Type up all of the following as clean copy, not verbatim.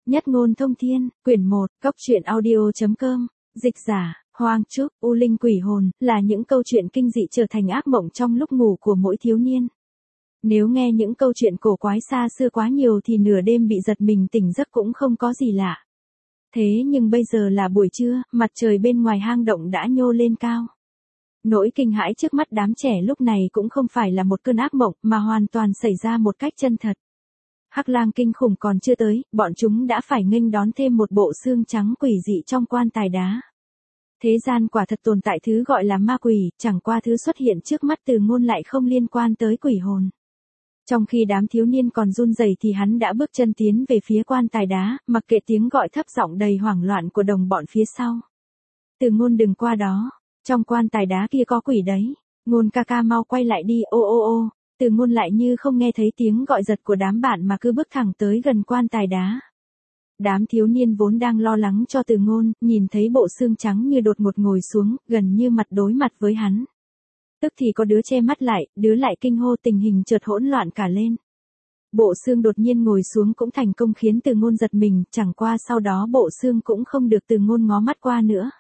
Nhất ngôn thông thiên, quyển 1, Cốc truyện audio.com, dịch giả, Hoang Trúc, U Linh quỷ hồn, là những câu chuyện kinh dị trở thành ác mộng trong lúc ngủ của mỗi thiếu niên. Nếu nghe những câu chuyện cổ quái xa xưa quá nhiều thì nửa đêm bị giật mình tỉnh giấc cũng không có gì lạ. Thế nhưng bây giờ là buổi trưa, mặt trời bên ngoài hang động đã nhô lên cao. Nỗi kinh hãi trước mắt đám trẻ lúc này cũng không phải là một cơn ác mộng mà hoàn toàn xảy ra một cách chân thật. Hắc lang kinh khủng còn chưa tới, bọn chúng đã phải nghênh đón thêm một bộ xương trắng quỷ dị trong quan tài đá. Thế gian quả thật tồn tại thứ gọi là ma quỷ, chẳng qua thứ xuất hiện trước mắt Từ Ngôn lại không liên quan tới quỷ hồn. Trong khi đám thiếu niên còn run rẩy thì hắn đã bước chân tiến về phía quan tài đá, mặc kệ tiếng gọi thấp giọng đầy hoảng loạn của đồng bọn phía sau. Từ Ngôn đừng qua đó, trong quan tài đá kia có quỷ đấy, Ngôn ca ca mau quay lại đi, ô ô ô. Từ Ngôn lại như không nghe thấy tiếng gọi giật của đám bạn mà cứ bước thẳng tới gần quan tài đá. Đám thiếu niên vốn đang lo lắng cho Từ Ngôn, nhìn thấy bộ xương trắng như đột ngột ngồi xuống, gần như mặt đối mặt với hắn. Tức thì có đứa che mắt lại, đứa lại kinh hô, tình hình chợt hỗn loạn cả lên. Bộ xương đột nhiên ngồi xuống cũng thành công khiến Từ Ngôn giật mình, chẳng qua sau đó bộ xương cũng không được Từ Ngôn ngó mắt qua nữa.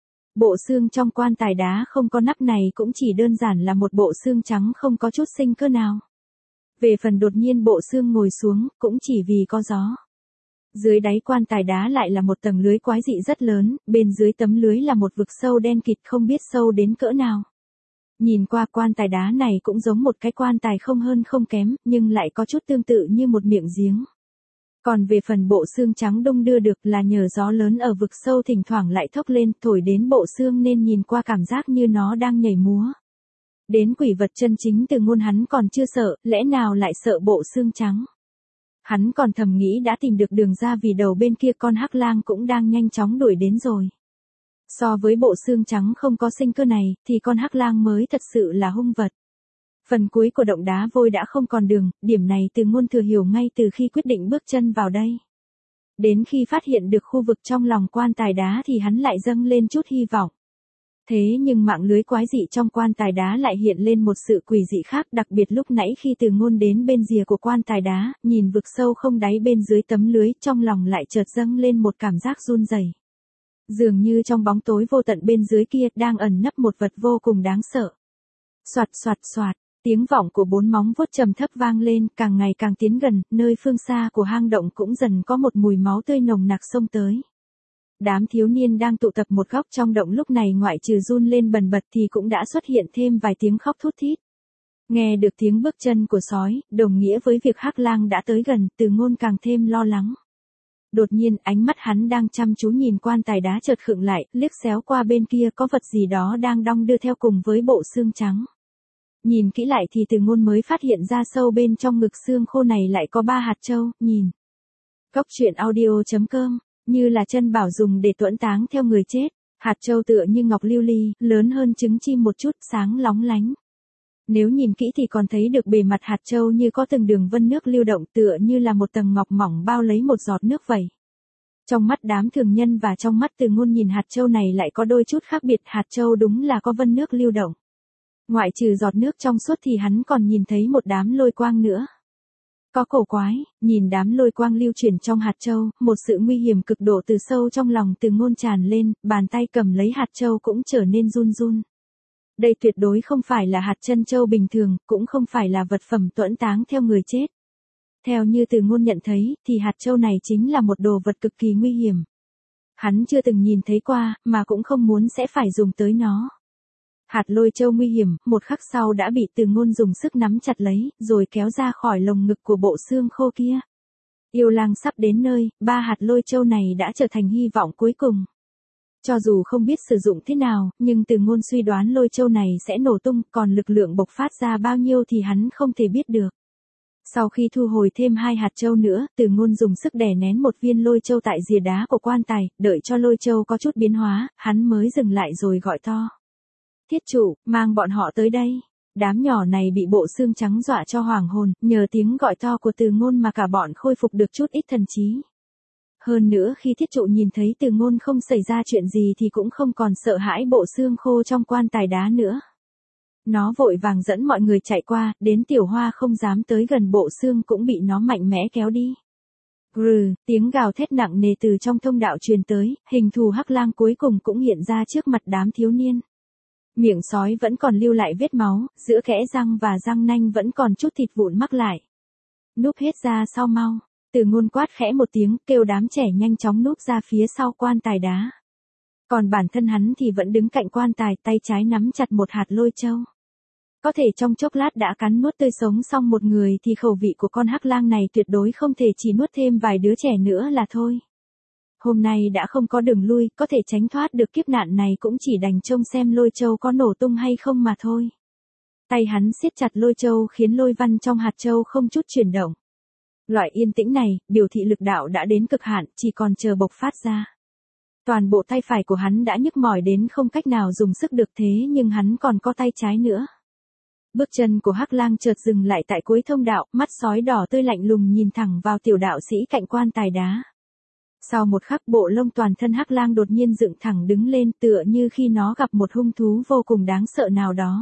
Bộ xương trong quan tài đá không có nắp này cũng chỉ đơn giản là một bộ xương trắng không có chút sinh cơ nào. Về phần đột nhiên bộ xương ngồi xuống, cũng chỉ vì có gió. Dưới đáy quan tài đá lại là một tầng lưới quái dị rất lớn, bên dưới tấm lưới là một vực sâu đen kịt không biết sâu đến cỡ nào. Nhìn qua quan tài đá này cũng giống một cái quan tài không hơn không kém, nhưng lại có chút tương tự như một miệng giếng. Còn về phần bộ xương trắng đung đưa được là nhờ gió lớn ở vực sâu thỉnh thoảng lại thốc lên thổi đến bộ xương nên nhìn qua cảm giác như nó đang nhảy múa. Đến quỷ vật chân chính Từ Ngôn hắn còn chưa sợ, lẽ nào lại sợ bộ xương trắng. Hắn còn thầm nghĩ đã tìm được đường ra vì đầu bên kia con hắc lang cũng đang nhanh chóng đuổi đến rồi. So với bộ xương trắng không có sinh cơ này thì con hắc lang mới thật sự là hung vật. Phần cuối của động đá vôi đã không còn đường, điểm này Từ Ngôn thừa hiểu ngay từ khi quyết định bước chân vào đây. Đến khi phát hiện được khu vực trong lòng quan tài đá thì hắn lại dâng lên chút hy vọng. Thế nhưng mạng lưới quái dị trong quan tài đá lại hiện lên một sự quỷ dị khác, đặc biệt lúc nãy khi Từ Ngôn đến bên rìa của quan tài đá, nhìn vực sâu không đáy bên dưới tấm lưới, trong lòng lại chợt dâng lên một cảm giác run rẩy. Dường như trong bóng tối vô tận bên dưới kia đang ẩn nấp một vật vô cùng đáng sợ. Soạt soạt soạt. Tiếng vọng của 4 móng vuốt trầm thấp vang lên, càng ngày càng tiến gần, nơi phương xa của hang động cũng dần có một mùi máu tươi nồng nặc xông tới. Đám thiếu niên đang tụ tập một góc trong động lúc này ngoại trừ run lên bần bật thì cũng đã xuất hiện thêm vài tiếng khóc thút thít. Nghe được tiếng bước chân của sói, đồng nghĩa với việc hắc lang đã tới gần, Từ Ngôn càng thêm lo lắng. Đột nhiên ánh mắt hắn đang chăm chú nhìn quan tài đá chợt khựng lại, liếc xéo qua bên kia có vật gì đó đang đong đưa theo cùng với bộ xương trắng. Nhìn kỹ lại thì Từ Ngôn mới phát hiện ra sâu bên trong ngực xương khô này lại có 3 hạt châu, nhìn. Cốc truyện audio.com, như là chân bảo dùng để tuẫn táng theo người chết, hạt châu tựa như ngọc lưu ly, lớn hơn trứng chim một chút, sáng lóng lánh. Nếu nhìn kỹ thì còn thấy được bề mặt hạt châu như có từng đường vân nước lưu động tựa như là một tầng ngọc mỏng bao lấy một giọt nước vậy. Trong mắt đám thường nhân và trong mắt Từ Ngôn nhìn hạt châu này lại có đôi chút khác biệt, hạt châu đúng là có vân nước lưu động. Ngoại trừ giọt nước trong suốt thì hắn còn nhìn thấy một đám lôi quang nữa. Có cổ quái, nhìn đám lôi quang lưu chuyển trong hạt châu, một sự nguy hiểm cực độ từ sâu trong lòng Từ Ngôn tràn lên, bàn tay cầm lấy hạt châu cũng trở nên run run. Đây tuyệt đối không phải là hạt chân châu bình thường, cũng không phải là vật phẩm tuẫn táng theo người chết. Theo như Từ Ngôn nhận thấy, thì hạt châu này chính là một đồ vật cực kỳ nguy hiểm. Hắn chưa từng nhìn thấy qua, mà cũng không muốn sẽ phải dùng tới nó. Hạt lôi châu nguy hiểm, một khắc sau đã bị Từ Ngôn dùng sức nắm chặt lấy, rồi kéo ra khỏi lồng ngực của bộ xương khô kia. Yêu lang sắp đến nơi, 3 hạt lôi châu này đã trở thành hy vọng cuối cùng. Cho dù không biết sử dụng thế nào, nhưng Từ Ngôn suy đoán lôi châu này sẽ nổ tung, còn lực lượng bộc phát ra bao nhiêu thì hắn không thể biết được. Sau khi thu hồi thêm 2 hạt châu nữa, Từ Ngôn dùng sức đè nén một viên lôi châu tại rìa đá của quan tài, đợi cho lôi châu có chút biến hóa, hắn mới dừng lại rồi gọi to. Thiết chủ, mang bọn họ tới đây. Đám nhỏ này bị bộ xương trắng dọa cho hoảng hồn, nhờ tiếng gọi to của Từ Ngôn mà cả bọn khôi phục được chút ít thần trí. Hơn nữa khi thiết trụ nhìn thấy Từ Ngôn không xảy ra chuyện gì thì cũng không còn sợ hãi bộ xương khô trong quan tài đá nữa. Nó vội vàng dẫn mọi người chạy qua, đến Tiểu Hoa không dám tới gần bộ xương cũng bị nó mạnh mẽ kéo đi. Tiếng gào thét nặng nề từ trong thông đạo truyền tới, hình thù hắc lang cuối cùng cũng hiện ra trước mặt đám thiếu niên. Miệng sói vẫn còn lưu lại vết máu, giữa kẽ răng và răng nanh vẫn còn chút thịt vụn mắc lại. Núp hết ra sau mau. Từ Ngôn quát khẽ một tiếng, kêu đám trẻ nhanh chóng núp ra phía sau quan tài đá. Còn bản thân hắn thì vẫn đứng cạnh quan tài, tay trái nắm chặt một hạt lôi châu. Có thể trong chốc lát đã cắn nuốt tươi sống xong một người thì khẩu vị của con hắc lang này tuyệt đối không thể chỉ nuốt thêm vài đứa trẻ nữa là thôi. Hôm nay đã không có đường lui, có thể tránh thoát được kiếp nạn này cũng chỉ đành trông xem lôi châu có nổ tung hay không mà thôi. Tay hắn siết chặt lôi châu khiến lôi văn trong hạt châu không chút chuyển động. Loại yên tĩnh này, biểu thị lực đạo đã đến cực hạn, chỉ còn chờ bộc phát ra. Toàn bộ tay phải của hắn đã nhức mỏi đến không cách nào dùng sức được thế nhưng hắn còn có tay trái nữa. Bước chân của hắc lang chợt dừng lại tại cuối thông đạo, mắt sói đỏ tươi lạnh lùng nhìn thẳng vào tiểu đạo sĩ cạnh quan tài đá. Sau một khắc bộ lông toàn thân hắc lang đột nhiên dựng thẳng đứng lên tựa như khi nó gặp một hung thú vô cùng đáng sợ nào đó.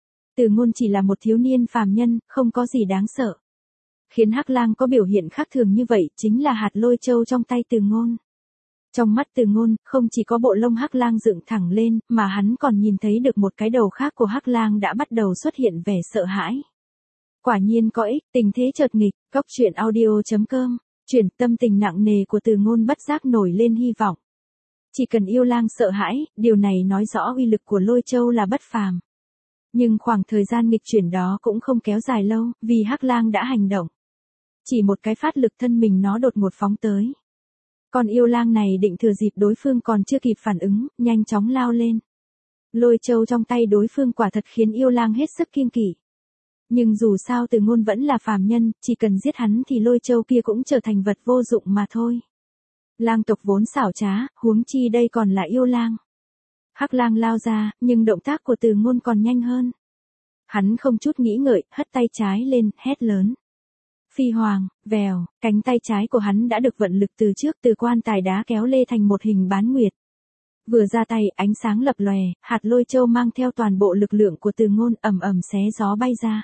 Từ Ngôn chỉ là một thiếu niên phàm nhân, không có gì đáng sợ. Khiến hắc lang có biểu hiện khác thường như vậy chính là hạt lôi châu trong tay Từ Ngôn. Trong mắt Từ Ngôn, không chỉ có bộ lông hắc lang dựng thẳng lên, mà hắn còn nhìn thấy được một cái đầu khác của hắc lang đã bắt đầu xuất hiện vẻ sợ hãi. Quả nhiên có ích, tình thế chợt nghịch, goctruyện.audio.com, chuyển tâm tình nặng nề của Từ Ngôn bất giác nổi lên hy vọng. Chỉ cần yêu lang sợ hãi, điều này nói rõ uy lực của lôi châu là bất phàm. Nhưng khoảng thời gian nghịch chuyển đó cũng không kéo dài lâu, vì hắc lang đã hành động. Chỉ một cái phát lực thân mình nó đột ngột phóng tới. Con yêu lang này định thừa dịp đối phương còn chưa kịp phản ứng, nhanh chóng lao lên. Lôi châu trong tay đối phương quả thật khiến yêu lang hết sức kiêng kỵ. Nhưng dù sao Từ Ngôn vẫn là phàm nhân, chỉ cần giết hắn thì lôi châu kia cũng trở thành vật vô dụng mà thôi. Lang tộc vốn xảo trá, huống chi đây còn là yêu lang. Hắc lang lao ra, nhưng động tác của Từ Ngôn còn nhanh hơn. Hắn không chút nghĩ ngợi, hất tay trái lên, hét lớn. Phi hoàng, vèo, cánh tay trái của hắn đã được vận lực từ trước từ quan tài đá kéo lê thành một hình bán nguyệt. Vừa ra tay, ánh sáng lập lòe, hạt lôi châu mang theo toàn bộ lực lượng của Từ Ngôn ầm ầm xé gió bay ra.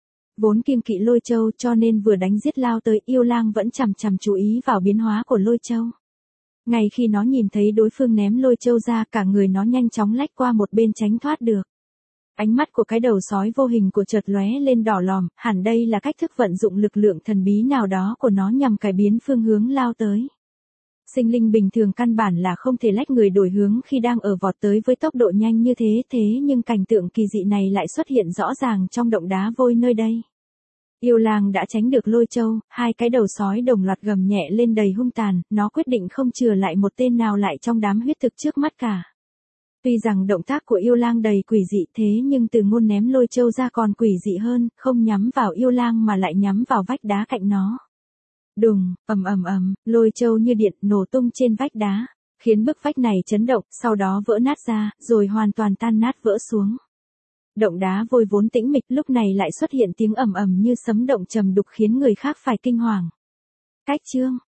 Vốn kiêng kỵ lôi châu cho nên vừa đánh giết lao tới yêu lang vẫn chằm chằm chú ý vào biến hóa của lôi châu. Ngay khi nó nhìn thấy đối phương ném lôi châu ra cả người nó nhanh chóng lách qua một bên tránh thoát được. Ánh mắt của cái đầu sói vô hình của chợt lóe lên đỏ lòm, hẳn đây là cách thức vận dụng lực lượng thần bí nào đó của nó nhằm cải biến phương hướng lao tới. Sinh linh bình thường căn bản là không thể lách người đổi hướng khi đang ở vọt tới với tốc độ nhanh như thế nhưng cảnh tượng kỳ dị này lại xuất hiện rõ ràng trong động đá vôi nơi đây. Yêu lang đã tránh được lôi châu, hai cái đầu sói đồng loạt gầm nhẹ lên đầy hung tàn, nó quyết định không chừa lại một tên nào lại trong đám huyết thực trước mắt cả. Tuy rằng động tác của yêu lang đầy quỷ dị thế nhưng Từ Ngôn ném lôi châu ra còn quỷ dị hơn, không nhắm vào yêu lang mà lại nhắm vào vách đá cạnh nó. Đùng, ầm, lôi châu như điện nổ tung trên vách đá, khiến bức vách này chấn động, sau đó vỡ nát ra, rồi hoàn toàn tan nát vỡ xuống. Động đá vôi vốn tĩnh mịch lúc này lại xuất hiện tiếng ầm ầm như sấm động trầm đục khiến người khác phải kinh hoàng. Cách chương